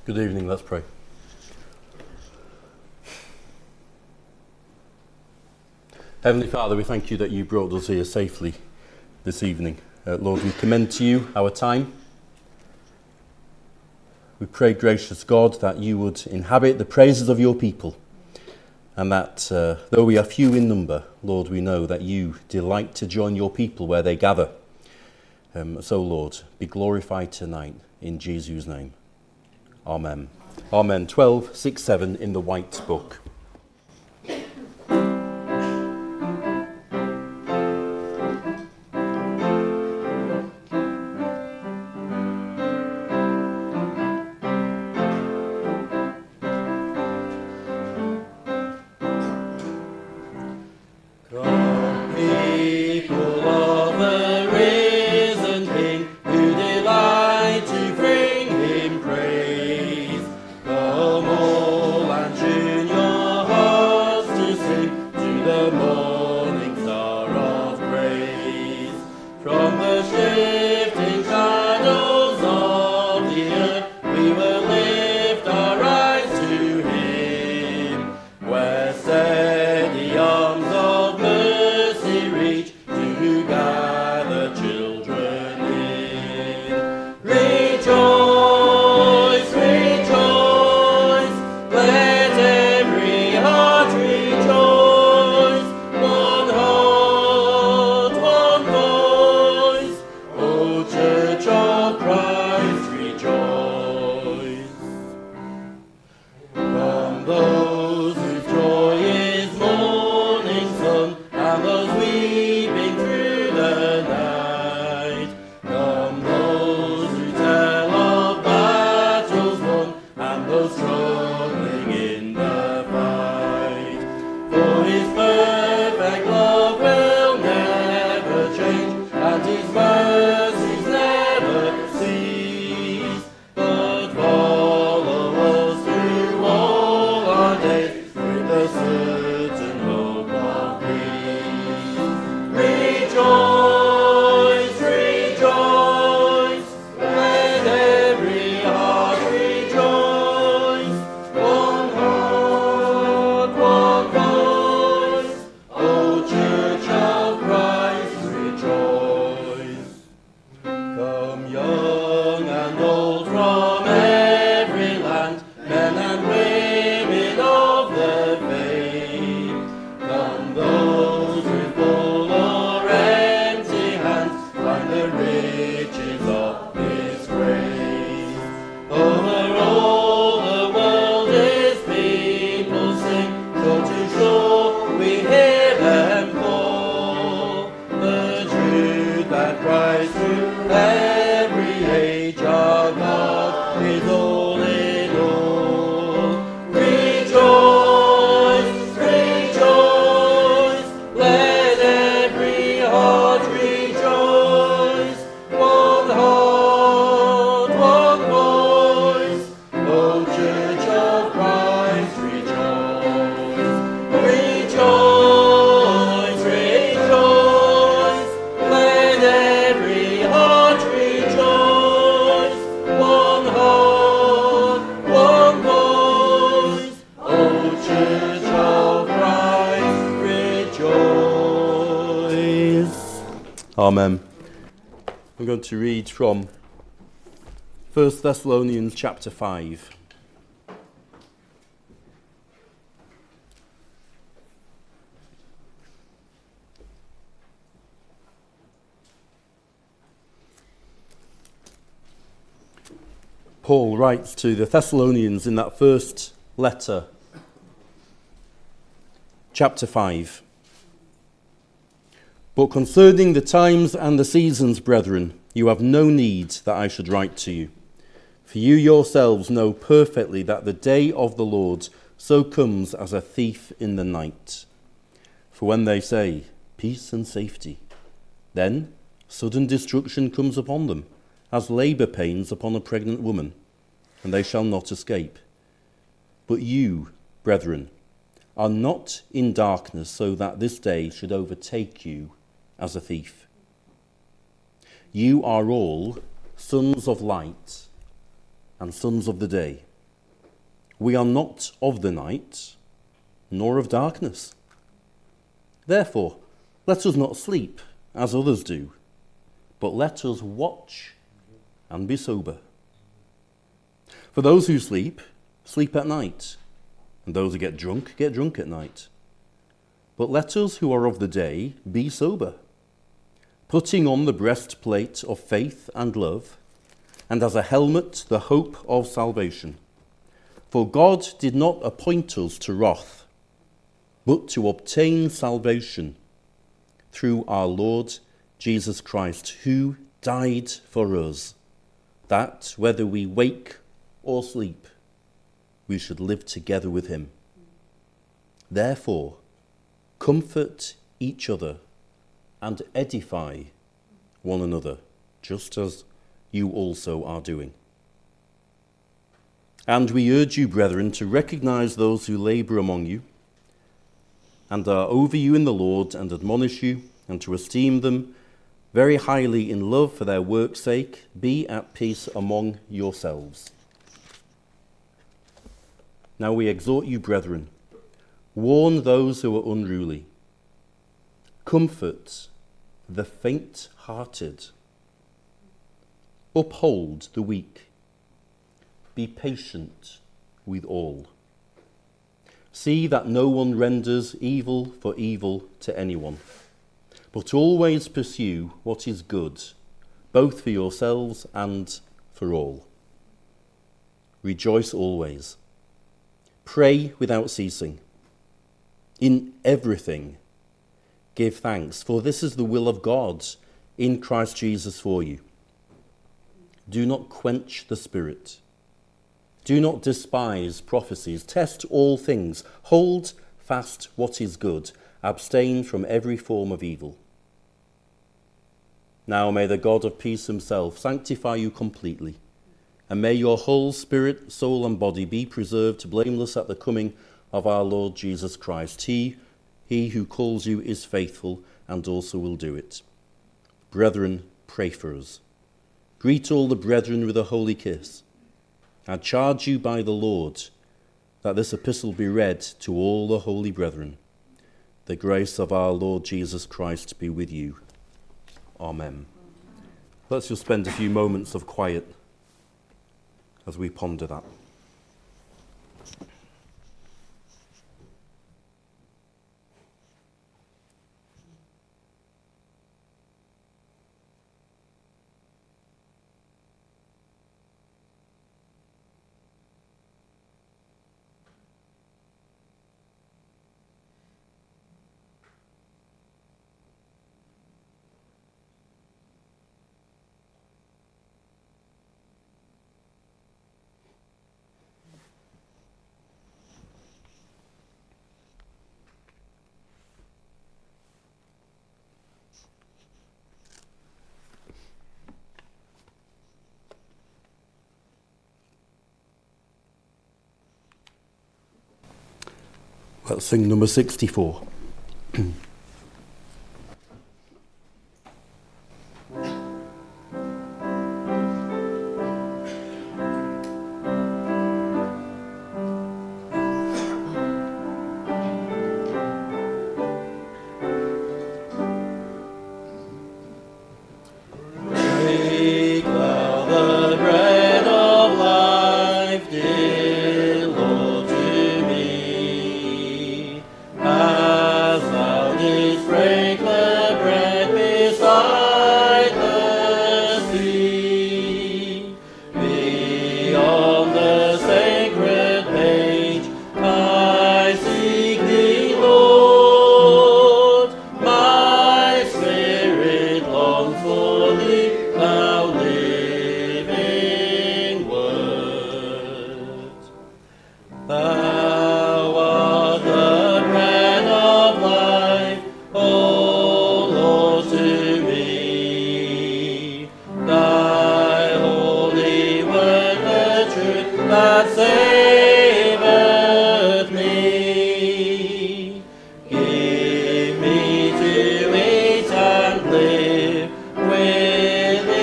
Good evening, let's pray. Heavenly Father, we thank you that you brought us here safely this evening. Lord, we commend to you our time. We pray, gracious God, that you would inhabit the praises of your people, and that though we are few in number, Lord, we know that you delight to join your people where they gather. So, Lord, be glorified tonight in Jesus' name. Amen. Amen. 12, 6, 7 in the White Book. Amen. I'm going to read from 1 Thessalonians chapter 5. Paul writes to the Thessalonians in that first letter, chapter 5. But concerning the times and the seasons, brethren, you have no need that I should write to you. For you yourselves know perfectly that the day of the Lord so comes as a thief in the night. For when they say, peace and safety, then sudden destruction comes upon them, as labour pains upon a pregnant woman, and they shall not escape. But you, brethren, are not in darkness, so that this day should overtake you as a thief. You are all sons of light and sons of the day. We are not of the night, nor of darkness. Therefore, let us not sleep, as others do, but let us watch and be sober. For those who sleep, sleep at night, and those who get drunk at night. But let us who are of the day be sober, putting on the breastplate of faith and love, and as a helmet the hope of salvation. For God did not appoint us to wrath, but to obtain salvation through our Lord Jesus Christ, who died for us, that whether we wake or sleep, we should live together with him. Therefore, comfort each other and edify one another, just as you also are doing. And we urge you, brethren, to recognize those who labor among you and are over you in the Lord, and admonish you, and to esteem them very highly in love for their work's sake. Be at peace among yourselves. Now we exhort you, brethren, warn those who are unruly, comfort the faint-hearted, uphold the weak, be patient with all. See that no one renders evil for evil to anyone, but always pursue what is good, both for yourselves and for all. Rejoice always. Pray without ceasing. In everything, give thanks, for this is the will of God in Christ Jesus for you. Do not quench the Spirit. Do not despise prophecies. Test all things. Hold fast what is good. Abstain from every form of evil. Now may the God of peace himself sanctify you completely, and may your whole spirit, soul, and body be preserved blameless at the coming of our Lord Jesus Christ. He who calls you is faithful and also will do it. Brethren, pray for us. Greet all the brethren with a holy kiss. I charge you by the Lord that this epistle be read to all the holy brethren. The grace of our Lord Jesus Christ be with you. Amen. Let's just spend a few moments of quiet as we ponder that. Let's sing number 64.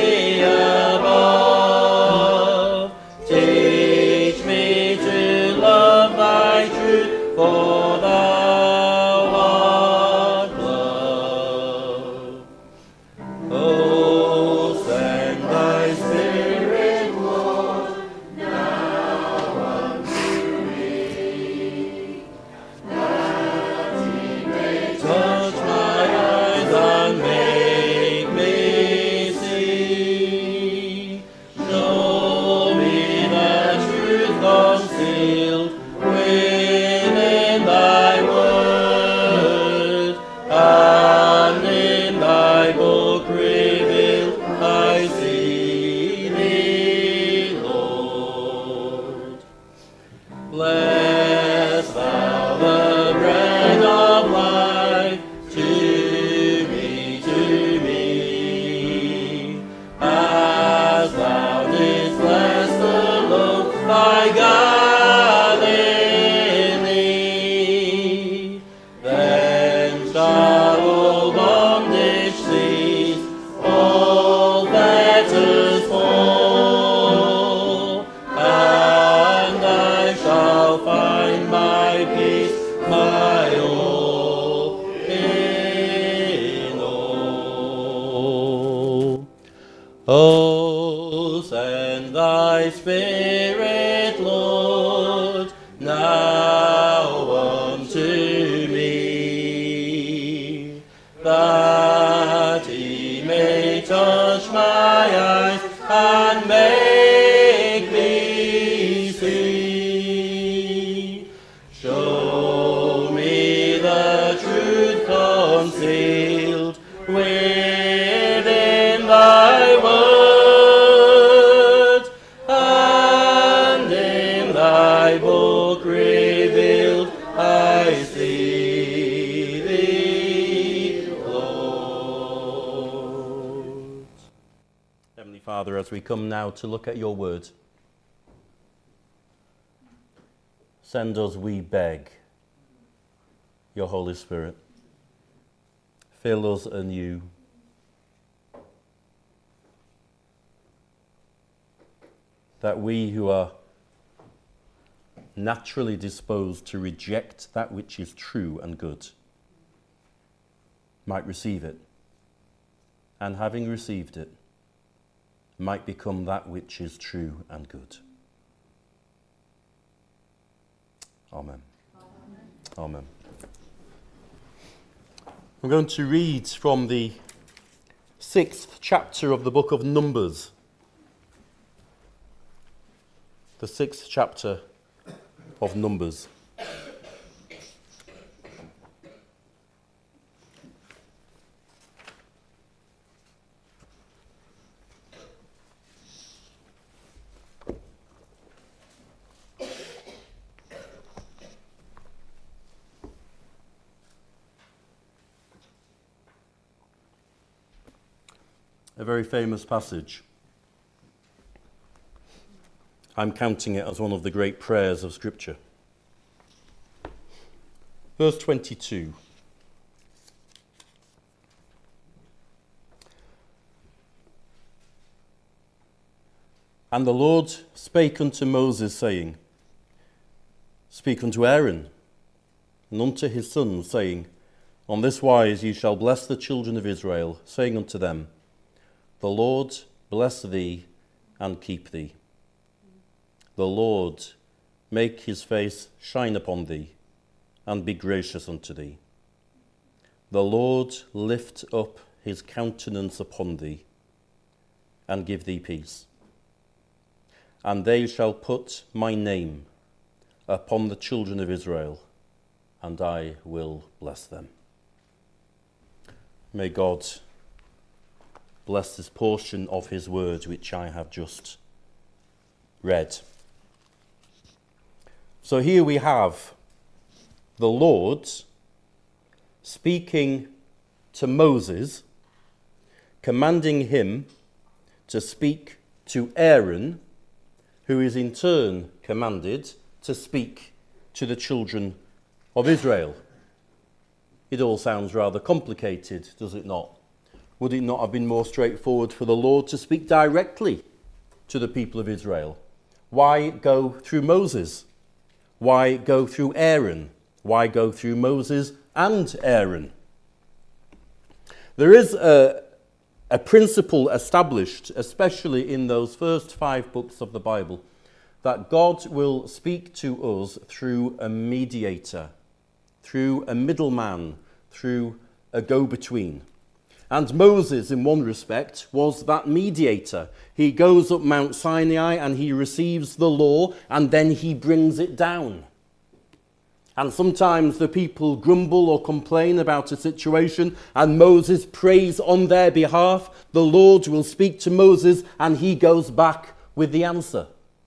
Teach me to love. for thou art love. Oh, send thy Spirit, Lord, now unto me, that he may touch my eyes and make me see. Show me the truth concealed within thy word, and in thy book revealed I see thee, Lord. Bless thou the bread of life to me, as thou didst bless the loaf thy Galilee. Then shall all bondage cease, all fetters fall, and I shall find my peace, my all in all. Oh, send thy Spirit, Lord, now unto me, that he may touch my eyes and make me see. Show me the truth concealed within thy word, and in thy book revealed I see thee, Lord. Heavenly Father, as we come now to look at your word, send us, we beg, your Holy Spirit. Fill us anew. That we who are naturally disposed to reject that which is true and good might receive it, and having received it, might become that which is true and good. Amen. Amen. I'm going to read from the 6th chapter of the book of Numbers. The 6th chapter of Numbers. A very famous passage. I'm counting it as one of the great prayers of Scripture. Verse 22. And the Lord spake unto Moses, saying, Speak unto Aaron, and unto his sons, saying, On this wise ye shall bless the children of Israel, saying unto them, The Lord bless thee and keep thee. The Lord make his face shine upon thee, and be gracious unto thee. The Lord lift up his countenance upon thee, and give thee peace. And they shall put my name upon the children of Israel, and I will bless them. May God bless this portion of his word which I have just read. So here we have the Lord speaking to Moses, commanding him to speak to Aaron, who is in turn commanded to speak to the children of Israel. It all sounds rather complicated, does it not? Would it not have been more straightforward for the Lord to speak directly to the people of Israel? Why go through Moses? Why go through Aaron? Why go through Moses and Aaron? There is a principle established, especially in those first 5 books of the Bible, that God will speak to us through a mediator, through a middleman, through a go-between. And Moses, in one respect, was that mediator. He goes up Mount Sinai and he receives the law, and then he brings it down. And sometimes the people grumble or complain about a situation, and Moses prays on their behalf. The Lord will speak to Moses, and he goes back with the answer.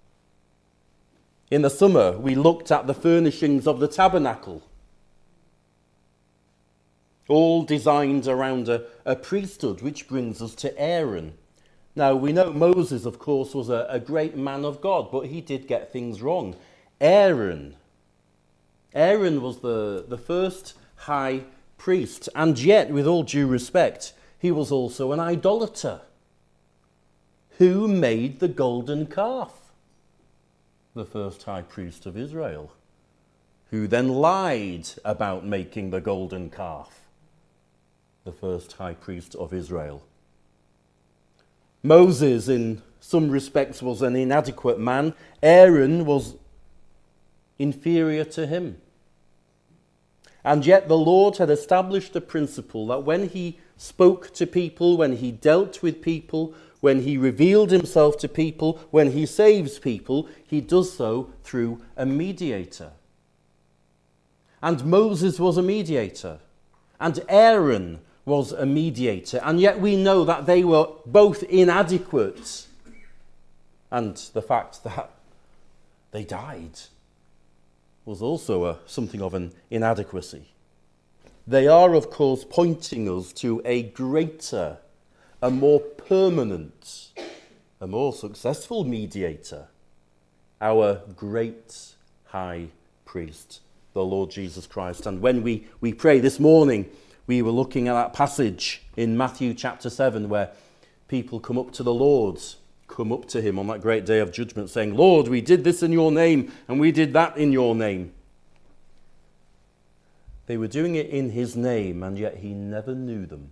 In the summer, we looked at the furnishings of the tabernacle, all designed around a priesthood, which brings us to Aaron. Now, we know Moses, of course, was a great man of God, but he did get things wrong. Aaron was the first high priest, and yet, with all due respect, he was also an idolater. Who made the golden calf? The first high priest of Israel, who then lied about making the golden calf. The first high priest of Israel. Moses, in some respects, was an inadequate man. Aaron was inferior to him. And yet the Lord had established a principle that when he spoke to people, when he dealt with people, when he revealed himself to people, when he saves people, he does so through a mediator. And Moses was a mediator, and Aaron was a mediator, and yet we know that they were both inadequate. And the fact that they died was also something of an inadequacy. They are, of course, pointing us to a greater, a more permanent, a more successful mediator, our great high priest, the Lord Jesus Christ. And when we pray this morning, we were looking at that passage in Matthew chapter 7 where people come up to the Lord, come up to him on that great day of judgment saying, Lord, we did this in your name and we did that in your name. They were doing it in his name, and yet he never knew them.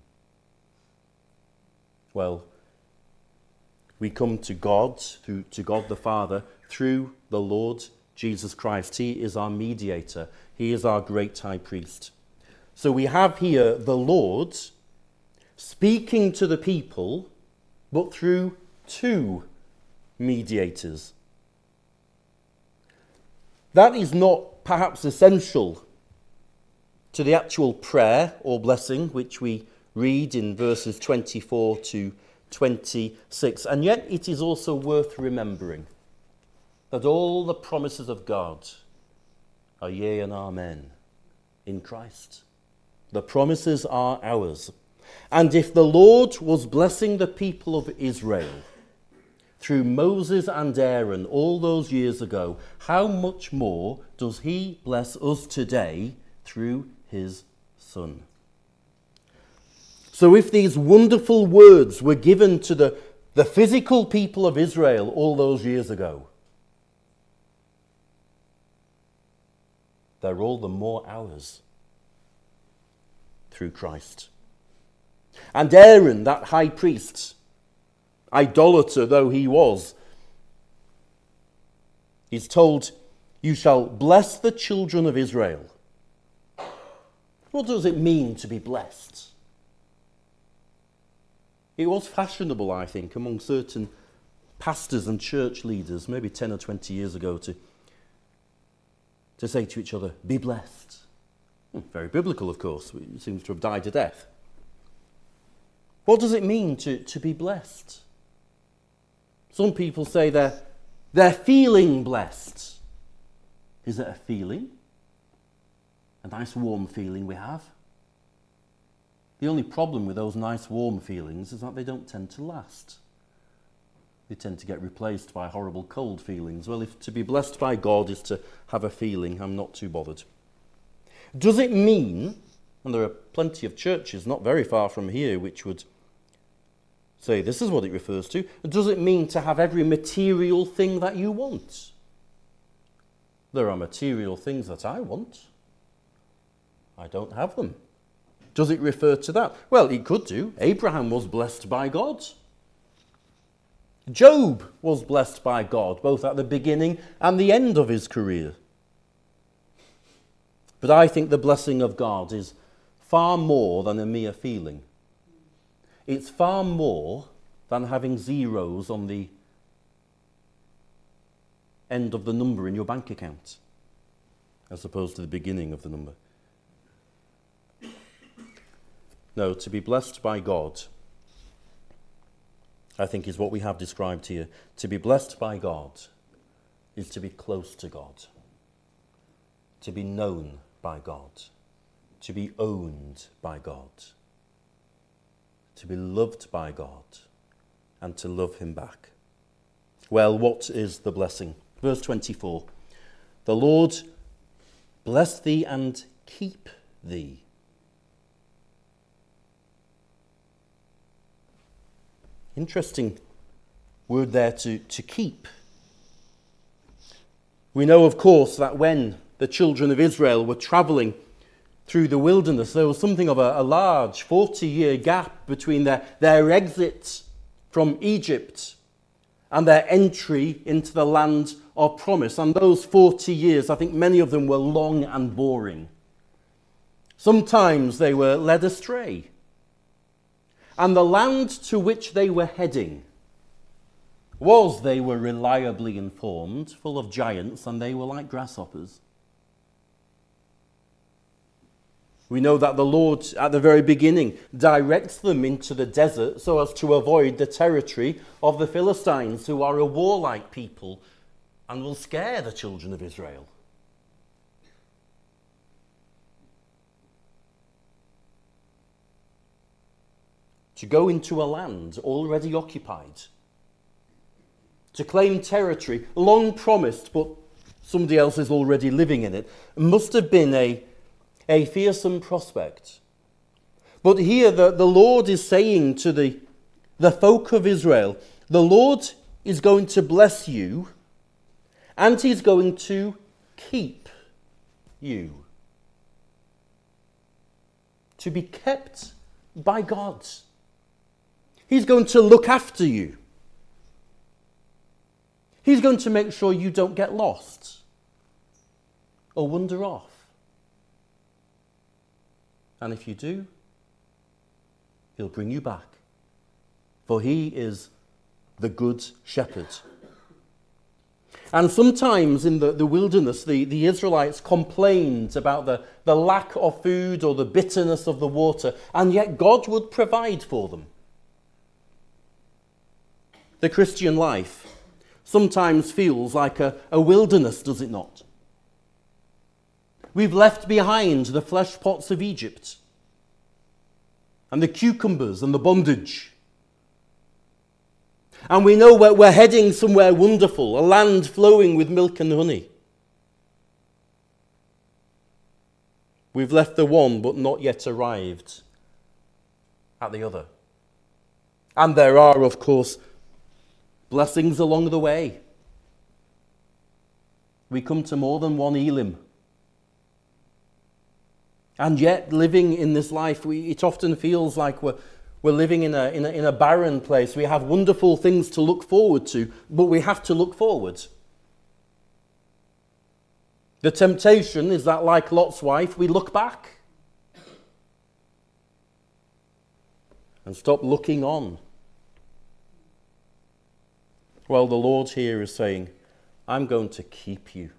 Well, we come to God, to God the Father, through the Lord Jesus Christ. He is our mediator. He is our great high priest. So we have here the Lord speaking to the people, but through 2 mediators. That is not perhaps essential to the actual prayer or blessing, which we read in verses 24 to 26. And yet it is also worth remembering that all the promises of God are yea and amen in Christ. The promises are ours. And if the Lord was blessing the people of Israel through Moses and Aaron all those years ago, how much more does he bless us today through his Son? So if these wonderful words were given to the physical people of Israel all those years ago, they're all the more ours through Christ. And Aaron, that high priest, idolater though he was, is told, you shall bless the children of Israel. What does it mean to be blessed? It was fashionable, I think, among certain pastors and church leaders, maybe 10 or 20 years ago, to say to each other, be blessed. Very biblical, of course. It seems to have died a death. What does it mean to be blessed? Some people say they're feeling blessed. Is it a feeling? A nice warm feeling we have? The only problem with those nice warm feelings is that they don't tend to last. They tend to get replaced by horrible cold feelings. Well, if to be blessed by God is to have a feeling, I'm not too bothered. Does it mean, and there are plenty of churches not very far from here which would say this is what it refers to, does it mean to have every material thing that you want? There are material things that I want. I don't have them. Does it refer to that? Well, it could do. Abraham was blessed by God. Job was blessed by God, both at the beginning and the end of his career. But I think the blessing of God is far more than a mere feeling. It's far more than having zeros on the end of the number in your bank account, as opposed to the beginning of the number. No, to be blessed by God, I think, is what we have described here. To be blessed by God is to be close to God, to be known by God, to be owned by God, to be loved by God, and to love him back. Well, what is the blessing? Verse 24. The Lord bless thee and keep thee. Interesting word there, to keep. We know, of course, that when the children of Israel were travelling through the wilderness, there was something of a large 40-year gap between their exit from Egypt and their entry into the land of promise. And those 40 years, I think many of them were long and boring. Sometimes they were led astray. And the land to which they were heading was, they were reliably informed, full of giants, and they were like grasshoppers. We know that the Lord, at the very beginning, directs them into the desert so as to avoid the territory of the Philistines, who are a warlike people and will scare the children of Israel. To go into a land already occupied, to claim territory long promised, but somebody else is already living in it, must have been a fearsome prospect. But here the Lord is saying to the folk of Israel, the Lord is going to bless you and he's going to keep you. To be kept by God. He's going to look after you. He's going to make sure you don't get lost or wander off. And if you do, he'll bring you back. For he is the good shepherd. And sometimes in the wilderness, the Israelites complained about the lack of food or the bitterness of the water, and yet God would provide for them. The Christian life sometimes feels like a wilderness, does it not? We've left behind the flesh pots of Egypt and the cucumbers and the bondage. And we know we're heading somewhere wonderful, a land flowing with milk and honey. We've left the one but not yet arrived at the other. And there are, of course, blessings along the way. We come to more than one Elim. And yet, living in this life, it often feels like we're living in a barren place. We have wonderful things to look forward to, but we have to look forward. The temptation is that, like Lot's wife, we look back and stop looking on. Well, the Lord here is saying, I'm going to keep you.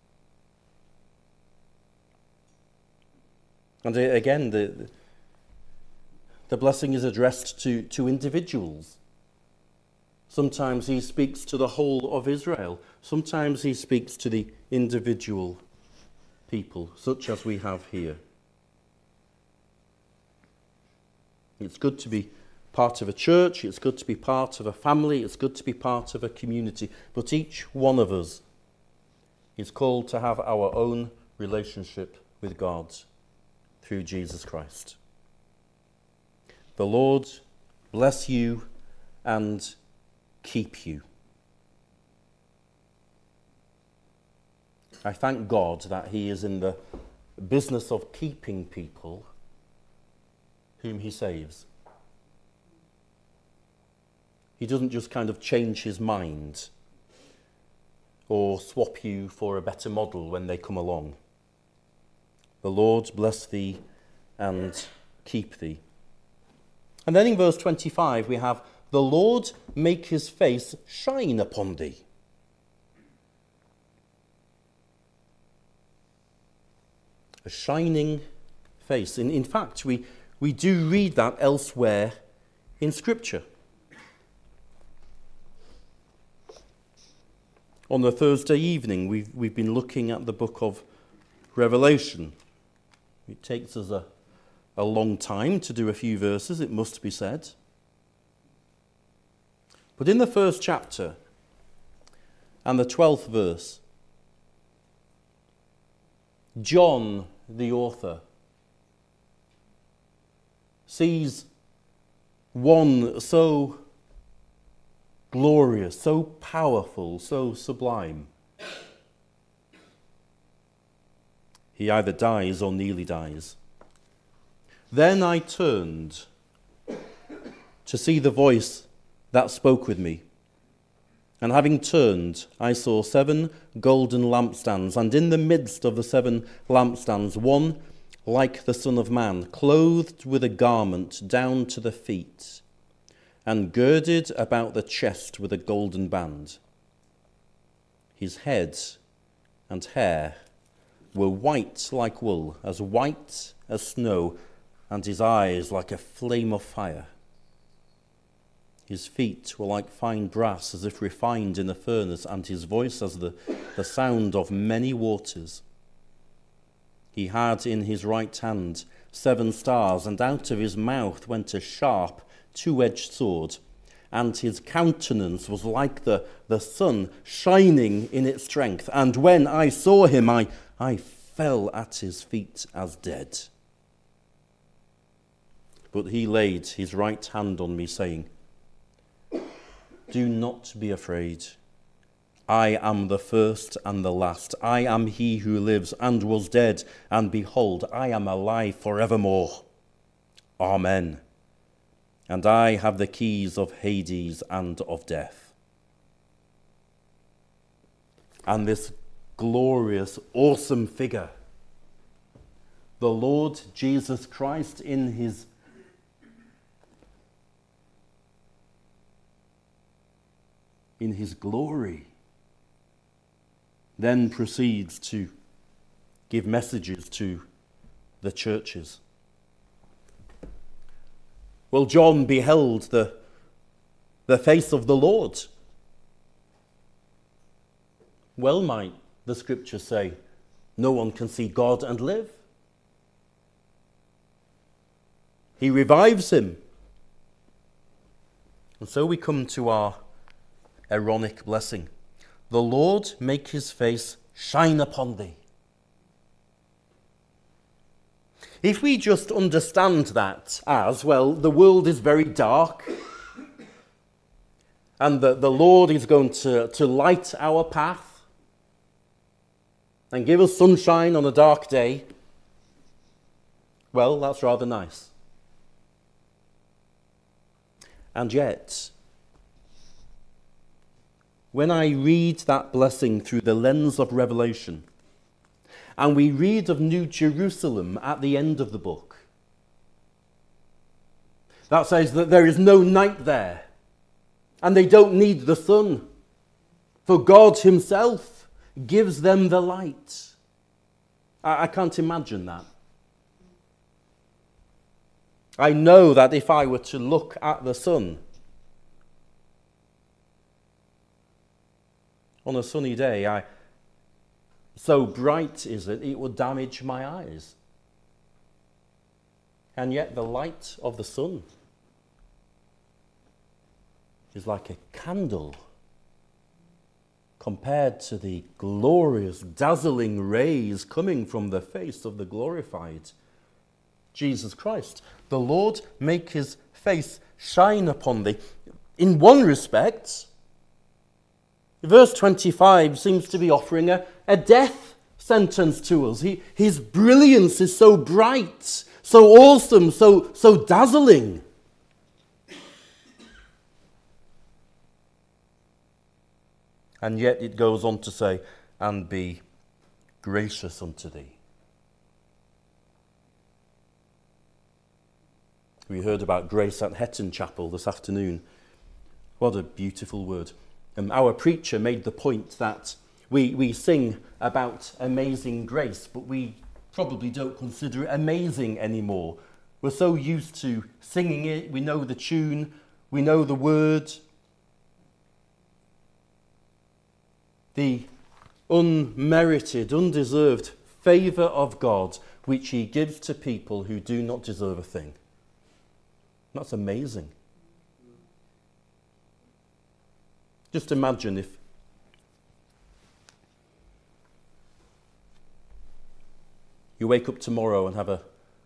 And again, the blessing is addressed to individuals. Sometimes he speaks to the whole of Israel. Sometimes he speaks to the individual people, such as we have here. It's good to be part of a church, it's good to be part of a family, it's good to be part of a community, but each one of us is called to have our own relationship with God through Jesus Christ. The Lord bless you and keep you. I thank God that he is in the business of keeping people whom he saves. He doesn't just kind of change his mind or swap you for a better model when they come along. The Lord bless thee and keep thee. And then in verse 25 we have, the Lord make his face shine upon thee. A shining face. In fact, we do read that elsewhere in Scripture. On the Thursday evening, we've been looking at the book of Revelation. It takes us a long time to do a few verses, it must be said. But in the first chapter and the 12th verse, John, the author, sees one so glorious, so powerful, so sublime. He either dies or nearly dies. Then I turned to see the voice that spoke with me. And having turned, I saw 7 golden lampstands, and in the midst of the 7 lampstands, one like the Son of Man, clothed with a garment down to the feet, and girded about the chest with a golden band. His head and hair were white like wool, as white as snow, and his eyes like a flame of fire. His feet were like fine brass, as if refined in a furnace, and his voice as the sound of many waters. He had in his right hand 7 stars, and out of his mouth went a sharp, 2-edged sword, and his countenance was like the sun shining in its strength. And when I saw him, I fell at his feet as dead. But he laid his right hand on me, saying, do not be afraid. I am the first and the last. I am he who lives and was dead, and behold, I am alive forevermore. Amen. And I have the keys of Hades and of death. And this glorious, awesome figure, the Lord Jesus Christ in his glory, then proceeds to give messages to the churches. Well, John beheld the face of the Lord. Well, might the scripture say, no one can see God and live. He revives him. And so we come to our Aaronic blessing. The Lord make his face shine upon thee. If we just understand that as, well, the world is very dark and the Lord is going to light our path and give us sunshine on a dark day, well, that's rather nice. And yet, when I read that blessing through the lens of Revelation, and we read of New Jerusalem at the end of the book, that says that there is no night there, and they don't need the sun, for God himself gives them the light. I can't imagine that. I know that if I were to look at the sun on a sunny day, so bright is it, it would damage my eyes. And yet the light of the sun is like a candle compared to the glorious, dazzling rays coming from the face of the glorified Jesus Christ. The Lord make his face shine upon thee. In one respect, verse 25 seems to be offering a death sentence to us. His brilliance is so bright, so awesome, so dazzling. And yet it goes on to say, and be gracious unto thee. We heard about grace at Hetton Chapel this afternoon. What a beautiful word. Our preacher made the point that we sing about amazing grace, but we probably don't consider it amazing anymore. We're so used to singing it, we know the tune, we know the word. The unmerited, undeserved favour of God, which he gives to people who do not deserve a thing. That's amazing. Just imagine if you wake up tomorrow and have a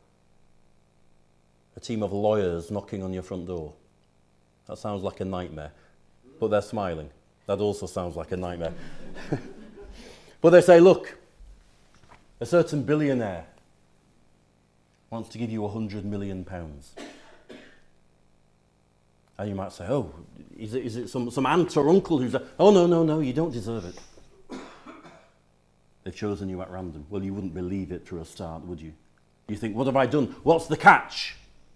team of lawyers knocking on your front door. That sounds like a nightmare, but they're smiling. That also sounds like a nightmare. But they say, look, a certain billionaire wants to give you £100 million. And you might say, oh, is it some aunt or uncle who's... Oh, no, you don't deserve it. They've chosen you at random. Well, you wouldn't believe it for a start, would you? You think, what have I done? What's the catch?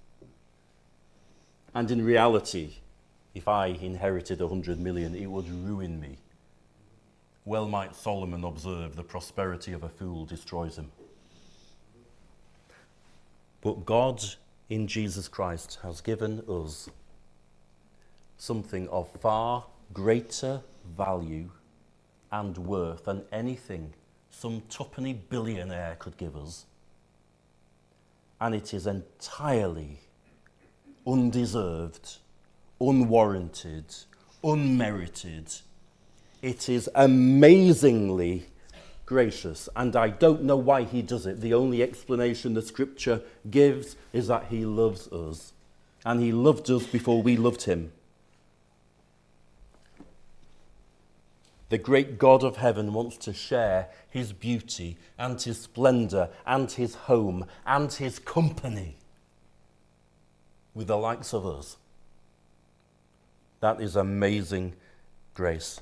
And in reality, if I inherited 100 million, it would ruin me. Well might Solomon observe, the prosperity of a fool destroys him. But God in Jesus Christ has given us something of far greater value and worth than anything some twopenny billionaire could give us. And it is entirely undeserved, unwarranted, unmerited. It is amazingly gracious, and I don't know why he does it. The only explanation the scripture gives is that he loves us, and he loved us before we loved him. The great God of heaven wants to share his beauty and his splendor and his home and his company with the likes of us. That is amazing grace.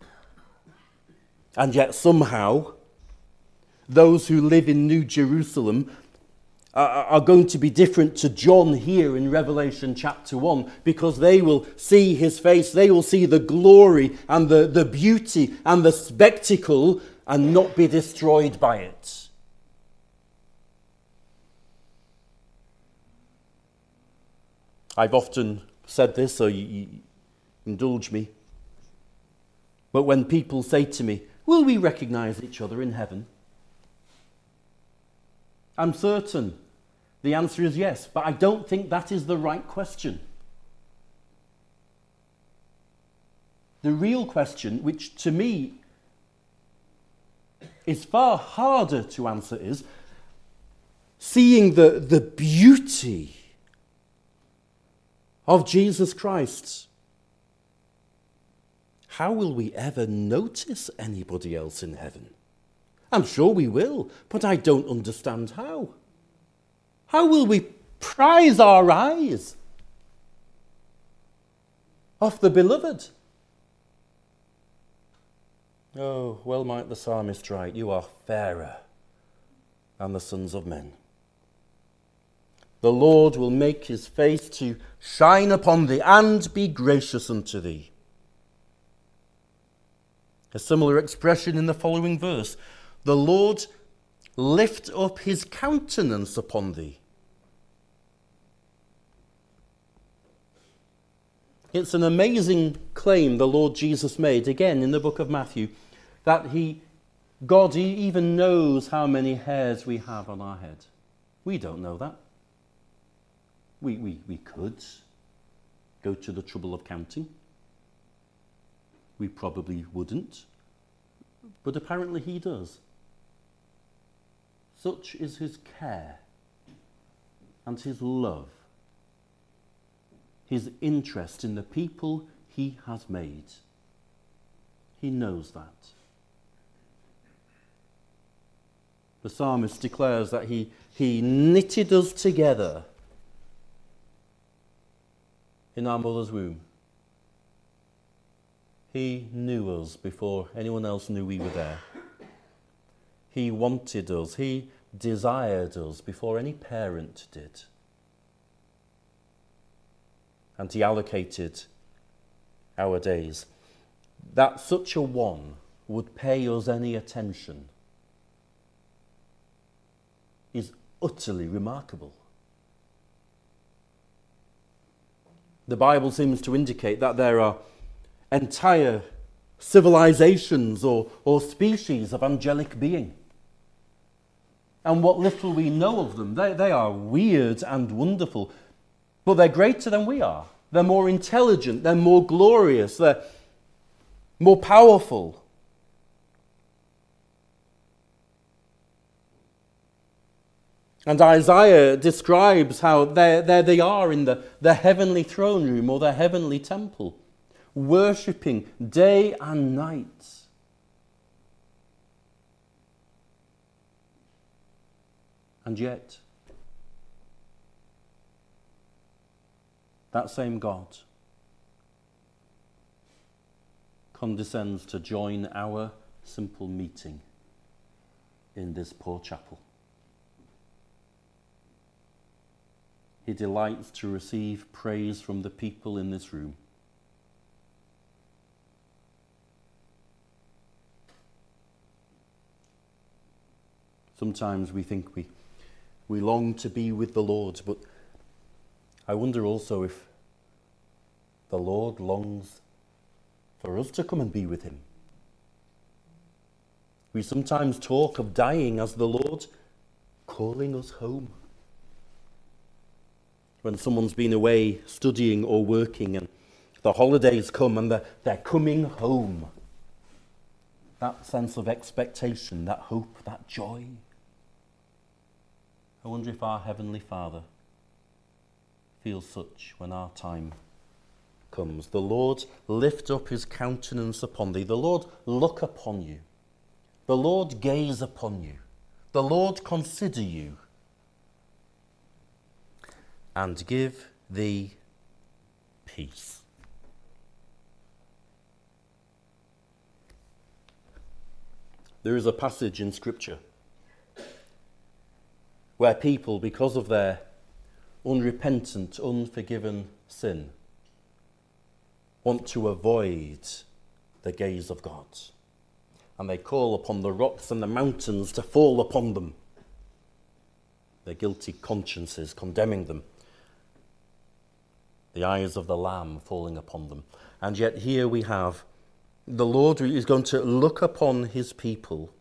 And yet somehow, those who live in New Jerusalem are going to be different to John here in Revelation chapter 1, because they will see his face, they will see the glory and the beauty and the spectacle and not be destroyed by it. I've often said this, so you indulge me. But when people say to me, will we recognize each other in heaven? I'm certain the answer is yes, but I don't think that is the right question. The real question, which to me is far harder to answer, is seeing the beauty of Jesus Christ. How will we ever notice anybody else in heaven? I'm sure we will, but I don't understand how. How will we prize our eyes off the beloved? Oh, well might the psalmist write, you are fairer than the sons of men. The Lord will make his face to shine upon thee and be gracious unto thee. A similar expression in the following verse. The Lord lift up his countenance upon thee. It's an amazing claim the Lord Jesus made, again in the book of Matthew, that God even knows how many hairs we have on our head. We don't know that. We could go to the trouble of counting. We probably wouldn't, but apparently he does. Such is his care and his love, his interest in the people he has made. He knows that. The psalmist declares that he knitted us together in our mother's womb. He knew us before anyone else knew we were there. He wanted us. He desired us before any parent did. And he allocated our days. That such a one would pay us any attention is utterly remarkable. The Bible seems to indicate that there are entire civilizations or species of angelic being. And what little we know of them, they are weird and wonderful, but they're greater than we are. They're more intelligent, they're more glorious, they're more powerful. And Isaiah describes how there they are in the heavenly throne room or the heavenly temple, worshipping day and night. And yet, that same God condescends to join our simple meeting in this poor chapel. He delights to receive praise from the people in this room. Sometimes we think we long to be with the Lord, but I wonder also if the Lord longs for us to come and be with him. We sometimes talk of dying as the Lord calling us home. When someone's been away studying or working and the holidays come and they're coming home. That sense of expectation, that hope, that joy. I wonder if our Heavenly Father feels such when our time comes. The Lord lift up his countenance upon thee. The Lord look upon you. The Lord gaze upon you. The Lord consider you. And give thee peace. There is a passage in Scripture where people, because of their unrepentant, unforgiven sin, want to avoid the gaze of God. And they call upon the rocks and the mountains to fall upon them, their guilty consciences condemning them, the eyes of the Lamb falling upon them. And yet here we have the Lord is going to look upon his people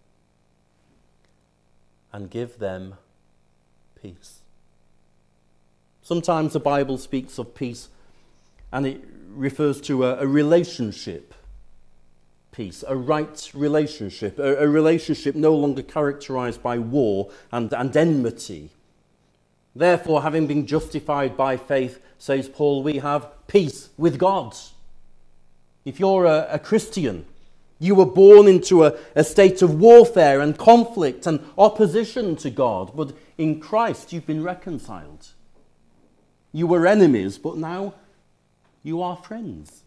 and give them peace. Sometimes the Bible speaks of peace and it refers to a relationship peace, a right relationship, a relationship no longer characterized by war and enmity. Therefore, having been justified by faith, says Paul, we have peace with God. If you're a Christian, you were born into a state of warfare and conflict and opposition to God, but in Christ you've been reconciled. You were enemies, but now you are friends.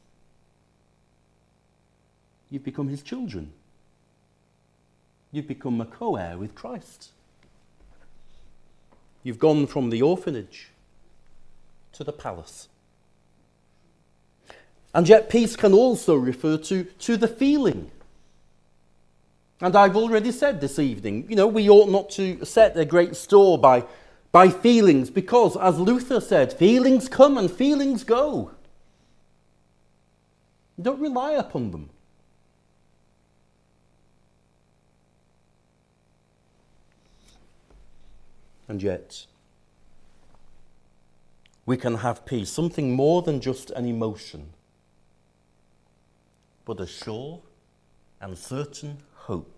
You've become his children. You've become a co-heir with Christ. You've gone from the orphanage to the palace. And yet peace can also refer to the feeling. And I've already said this evening, we ought not to set a great store by feelings because, as Luther said, feelings come and feelings go. Don't rely upon them. And yet, we can have peace, something more than just an emotion, but a sure and certain hope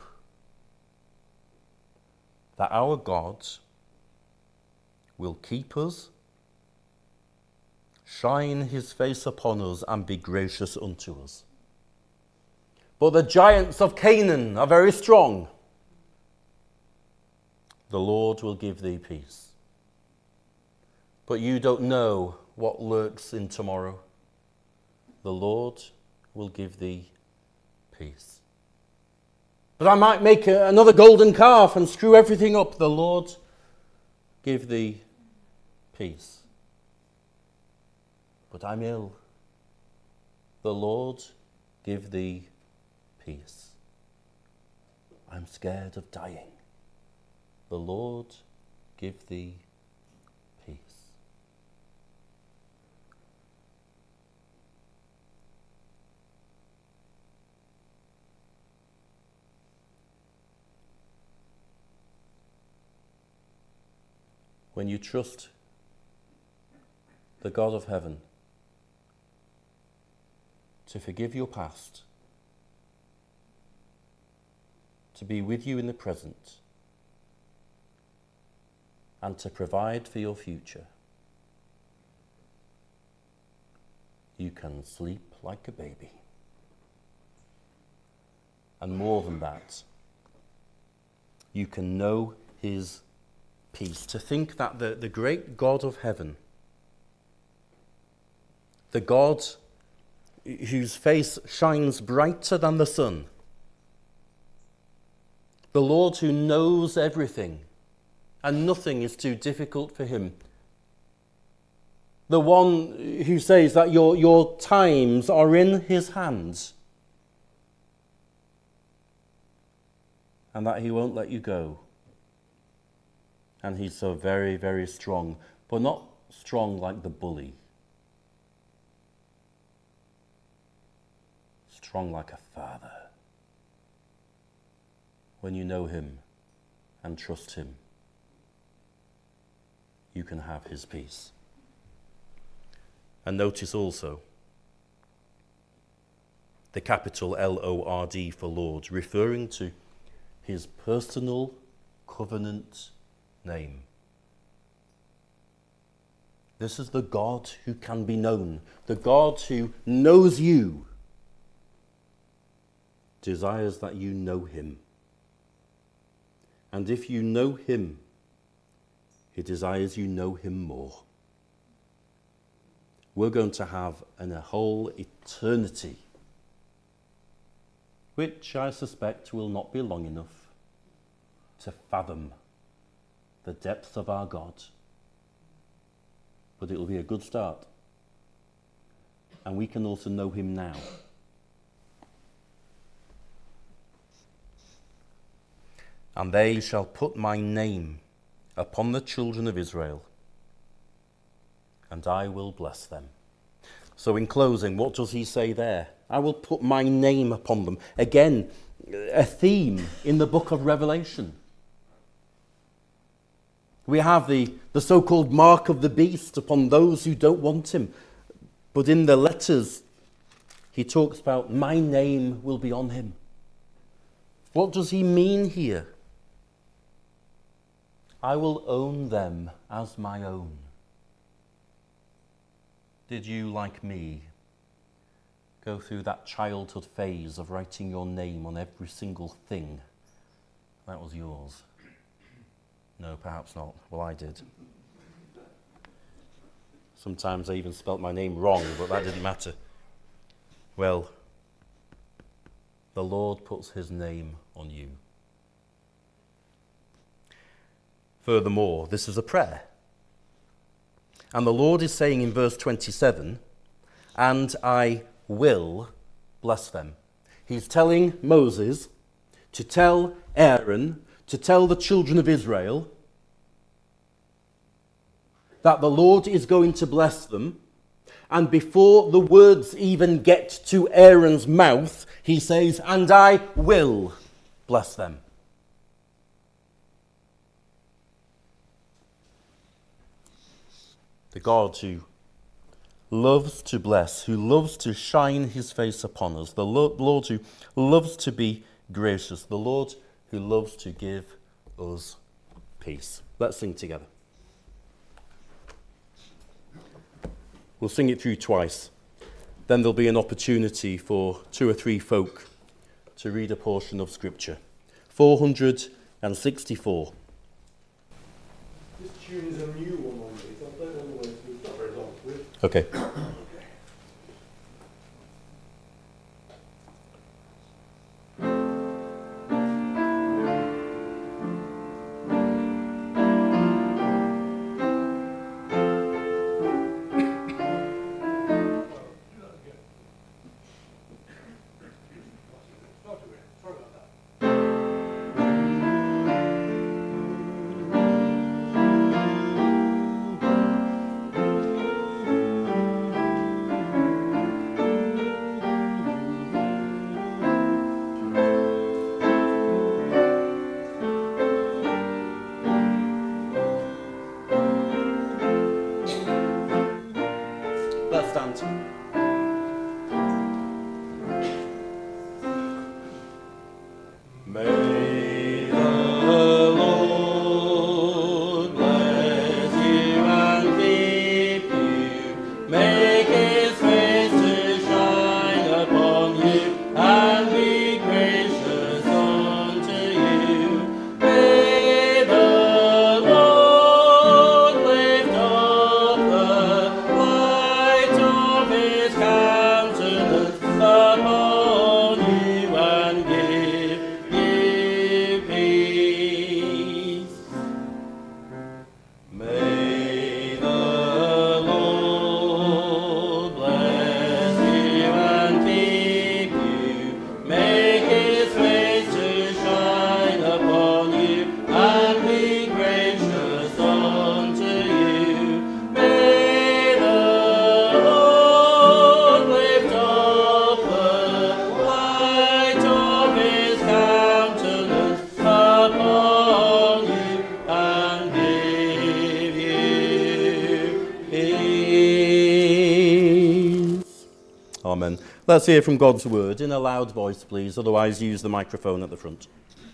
that our God will keep us, shine his face upon us, and be gracious unto us. But the giants of Canaan are very strong. the Lord will give thee peace. But you don't know what lurks in tomorrow. The Lord will give thee peace. But I might make another golden calf and screw everything up. The Lord give thee peace. But I'm ill. The Lord give thee peace. I'm scared of dying. The Lord give thee peace. When you trust the God of heaven to forgive your past, to be with you in the present, and to provide for your future, you can sleep like a baby. And more than that, you can know his peace. To think that the great God of heaven, the God whose face shines brighter than the sun, the Lord who knows everything and nothing is too difficult for him, the one who says that your times are in his hands and that he won't let you go. And he's so very, very strong, but not strong like the bully. Strong like a father. When you know him and trust him, you can have his peace. And notice also the capital L-O-R-D for Lord, referring to his personal covenant name. This is the God who can be known, the God who knows you, desires that you know him. And if you know him, he desires you know him more. We're going to have a whole eternity, which I suspect will not be long enough to fathom the depth of our God. But it will be a good start. And we can also know him now. And they shall put my name upon the children of Israel, and I will bless them. So in closing, what does he say there? I will put my name upon them. Again, a theme in the book of Revelation. We have the so-called mark of the beast upon those who don't want him. But in the letters, he talks about my name will be on him. What does he mean here? I will own them as my own. Did you, like me, go through that childhood phase of writing your name on every single thing that was yours? No, perhaps not. Well, I did. Sometimes I even spelt my name wrong, but that didn't matter. Well, the Lord puts his name on you. Furthermore, this is a prayer. And the Lord is saying in verse 27, and I will bless them. He's telling Moses to tell Aaron, to tell the children of Israel that the Lord is going to bless them. And before the words even get to Aaron's mouth, he says, and I will bless them. The God who loves to bless, who loves to shine his face upon us, the Lord who loves to be gracious, the Lord who loves to give us peace. Let's sing together. We'll sing it through twice. Then there'll be an opportunity for 2 or 3 folk to read a portion of Scripture. 464. tune is a new one on me, so I don't know the way through. It's not very long. Okay. Let's stand. May the Lord bless you and keep you, make his face to shine upon you, and be gracious unto you. May the Lord lift up the light of his countenance upon you and give you peace. May the Lord bless you and keep you, make his face to shine upon you, and be gracious unto you. May the Lord lift up the light of his countenance upon you and give you peace. Amen. Let's hear from God's word in a loud voice, please. Otherwise, use the microphone at the front.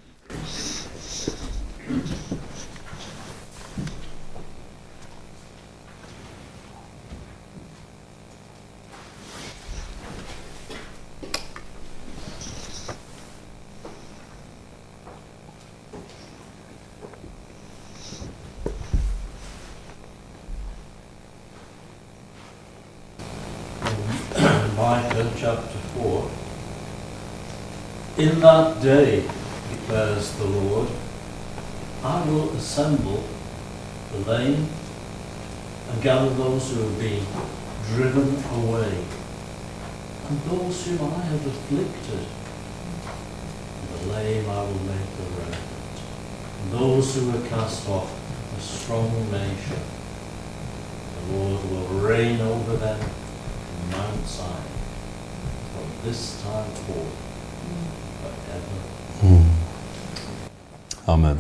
Micah chapter 4. In that day, declares the Lord, I will assemble the lame and gather those who have been driven away, and those whom I have afflicted. And the lame I will make the round, and those who were cast off a strong nation. The Lord will reign over them from Mount Zion, from this time forth, forever. Amen.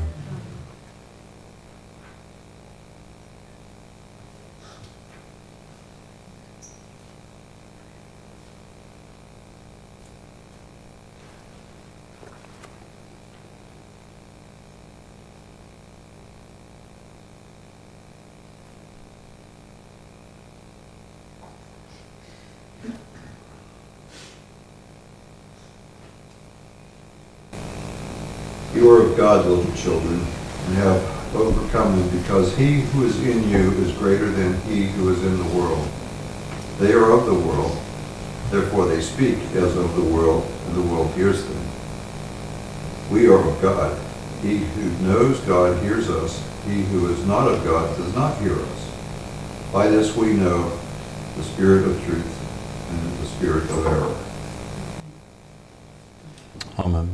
You are of God, little children, and have overcome them, because he who is in you is greater than he who is in the world. They are of the world, therefore they speak as of the world, and the world hears them. We are of God. He who knows God hears us. He who is not of God does not hear us. By this we know the spirit of truth and the spirit of error. Amen.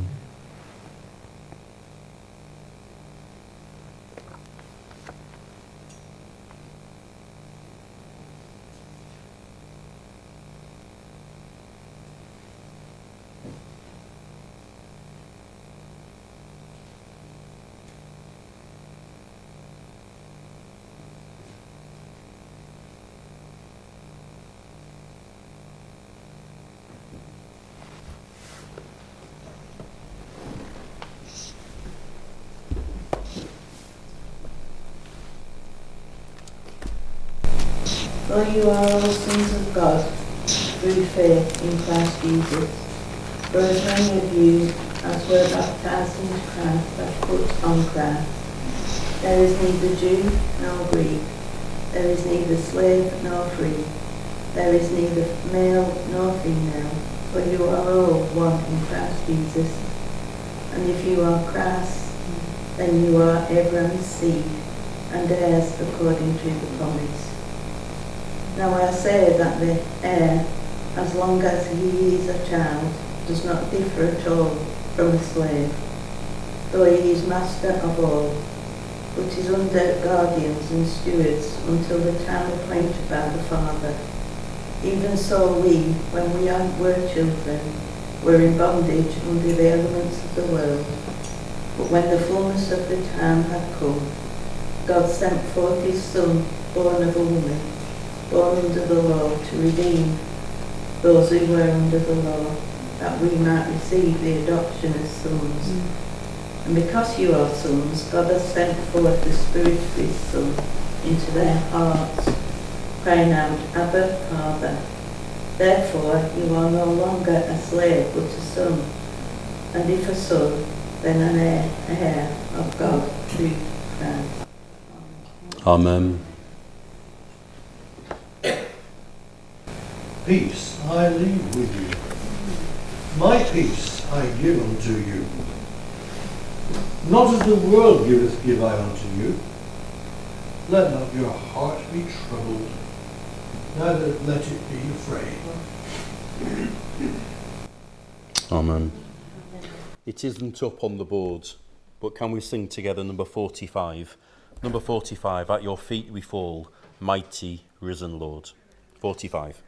For you are all sons of God, through faith in Christ Jesus. For as many of you as were baptized into Christ have put on Christ. There is neither Jew nor Greek. There is neither slave nor free. There is neither male nor female, for you are all one in Christ Jesus. And if you are Christ, then you are Abraham's seed, and heirs according to the promise. Now I say that the heir, as long as he is a child, does not differ at all from a slave, though he is master of all, but is under guardians and stewards until the time appointed by the Father. Even so we, when we were children, were in bondage under the elements of the world. But when the fullness of the time had come, God sent forth his Son, born of a woman, born under the law, to redeem those who were under the law, that we might receive the adoption as sons. And because you are sons, God has sent forth the Spirit of his Son into their hearts, crying out, Abba, Father. Therefore you are no longer a slave, but a son. And if a son, then an heir of God through Christ. Amen. Peace I leave with you. My peace I give unto you. Not as the world giveth, give I unto you. Let not your heart be troubled, neither let it be afraid. Amen. It isn't up on the board, but can we sing together number 45? Number 45, at your feet we fall, mighty risen Lord. 45.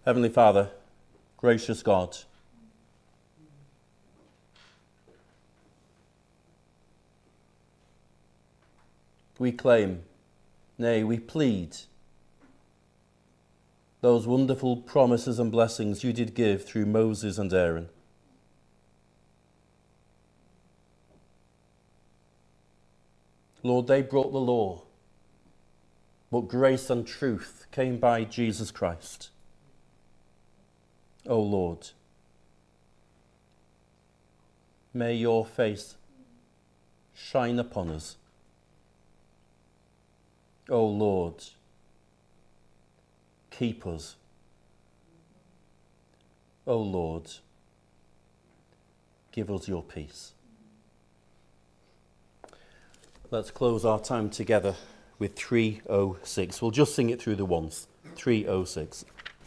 Heavenly Father, gracious God, we claim, nay, we plead those wonderful promises and blessings you did give through Moses and Aaron. Lord, they brought the law, but grace and truth came by Jesus Christ. O Lord, may your face shine upon us. O Lord, keep us. O Lord, give us your peace. Let's close our time together with 306. We'll just sing it through the once. 306.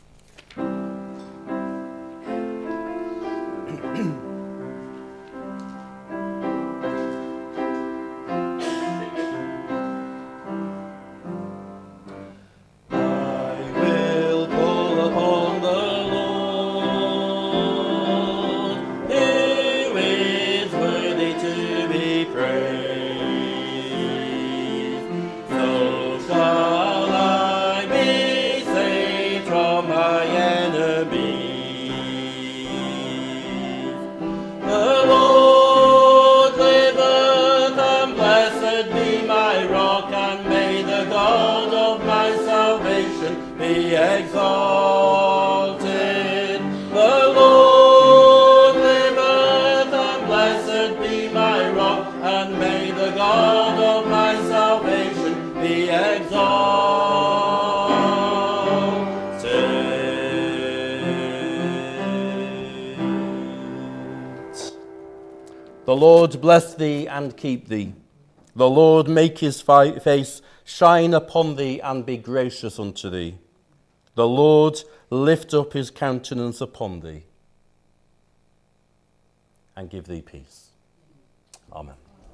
The Lord bless thee and keep thee. The Lord make his face shine upon thee and be gracious unto thee. The Lord lift up his countenance upon thee and give thee peace. Amen.